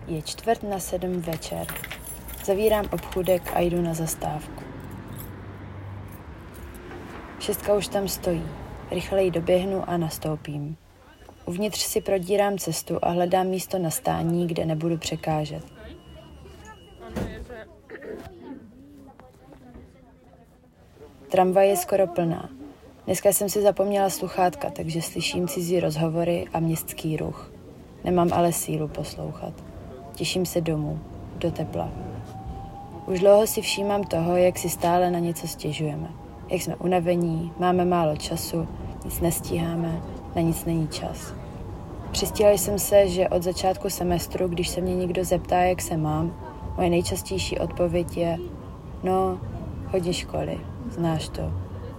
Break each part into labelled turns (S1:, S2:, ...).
S1: Je 6:45 večer. Zavírám obchůdek a jdu na zastávku. 6 už tam stojí. Rychleji doběhnu a nastoupím. Uvnitř si prodírám cestu a hledám místo na stání, kde nebudu překážet. Tramvaj je skoro plná. Dneska jsem si zapomněla sluchátka, takže slyším cizí rozhovory a městský ruch. Nemám ale sílu poslouchat. Těším se domů, do tepla. Už dlouho si všímám toho, jak si stále na něco stěžujeme. Jak jsme unavení, máme málo času, nic nestíháme, na nic není čas. Přistihla jsem se, že od začátku semestru, když se mě někdo zeptá, jak se mám, moje nejčastější odpověď je: no, hodně školy, znáš to.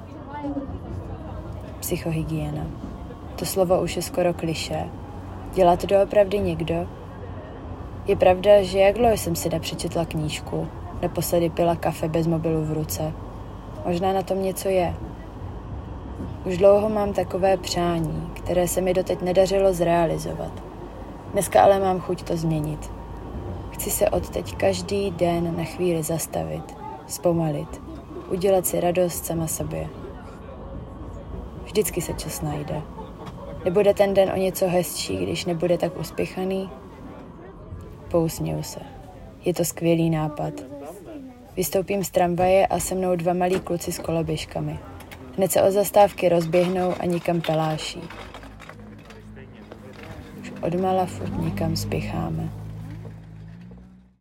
S1: Psychohygiena. To slovo už je skoro klišé. Dělá to doopravdy někdo? Je pravda, že jak dlouho jsem si nepřečetla knížku, naposledy pila kafe bez mobilu v ruce. Možná na tom něco je. Už dlouho mám takové přání, které se mi doteď nedařilo zrealizovat. Dneska ale mám chuť to změnit. Chci se odteď každý den na chvíli zastavit, zpomalit, udělat si radost sama sobě. Vždycky se čas najde. Nebude ten den o něco hezčí, když nebude tak uspěchaný? Pousměju se. Je to skvělý nápad. Vystoupím z tramvaje a se mnou 2 malí kluci s koloběžkami. Hned se od zastávky rozběhnou a nikam peláší. Už odmala furt někam spěcháme.